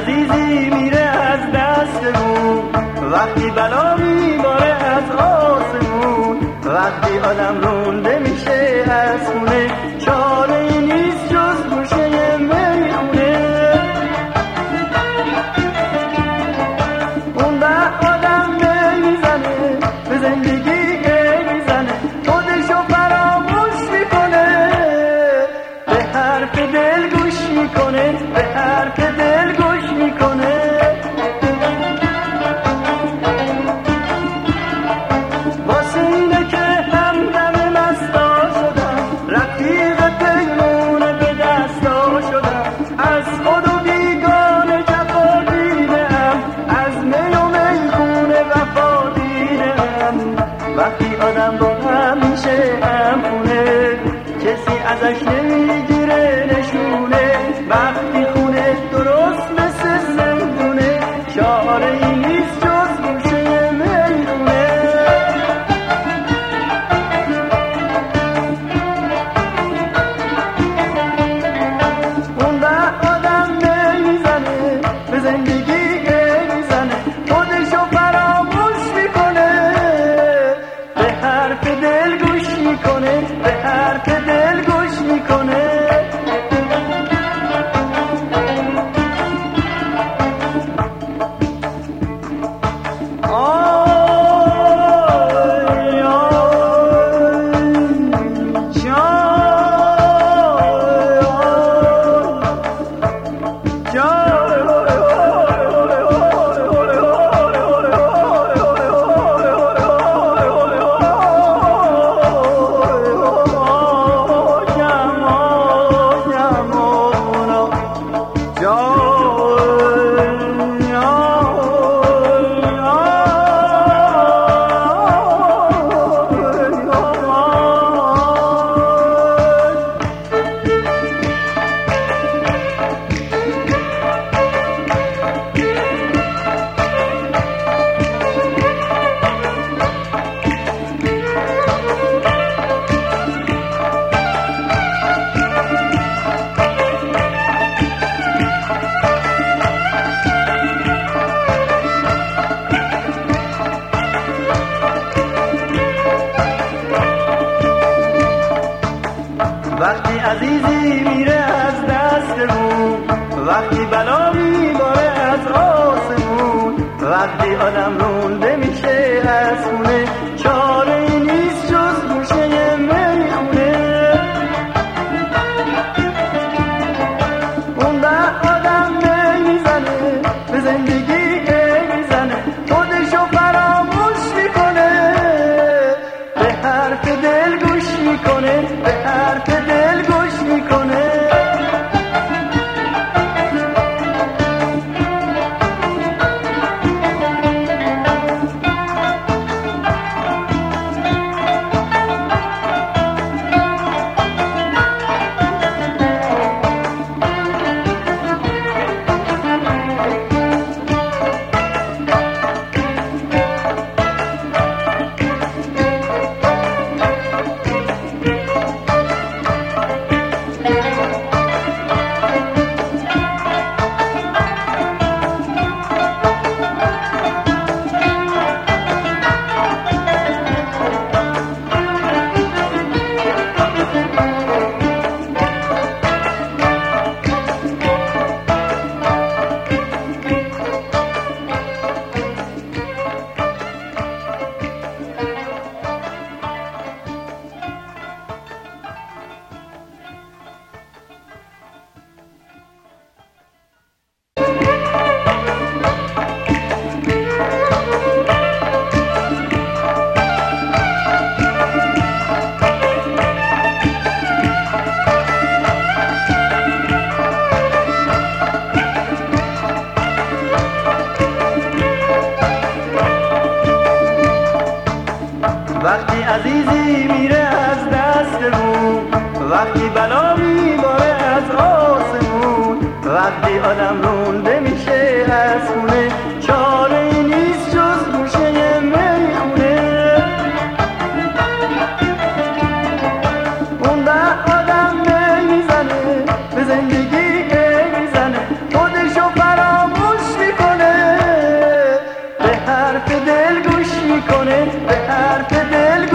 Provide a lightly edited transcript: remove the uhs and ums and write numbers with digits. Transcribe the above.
عزیزی میره از دستمون، وقتی بلا میباره از آسمون، وقتی آدم رونده میشه از خونه، چاره ای نیست جز گوشه میخونه. اون وقت آدم میزنه به زندگی میزنه، خودشو فراموش میکنه، به حرف دل گوش میکنه، به حرف دل گوش میکنه. واسه اینه که همدم مستا شدم، رفیق پیمونه به دستا شدم، از خود و بیگانه جفا دیدم، از می و میخونه وفا دیدم. وقتی آدم با هم میشه همخونه، کسی ازش نمیگیره نشونه، وقتی خونه درست مثل زندونه، چاره ای نیست جز گوشه میخونه. اون وقت آدم میزنه به زندگی میزنه، خودشو فراموش میکنه، به حرف دل گوش میکنه، به حرف دل گوش میکنه. وقتی عزیزی میره از دستمون، وقتی بلا میباره از آسمون، وقتی آدم رونده میشه از خونه، چاره ای نیست جز گوشه میخونه. اون وقت آدم میزنه به زندگی میزنه، خودشو فراموش میکنه، به حرف دل گوش میکنه، به حرف دل گوش میکنه. وقتی عزیزی میره از دستمون، وقتی بلا میباره از آسمون، وقتی آدم رونده میشه از خونه، چاره ای نیست جز گوشه میخونه. اون وقت آدم میزنه به زندگی میزنه، خودشو فراموش به حرف دل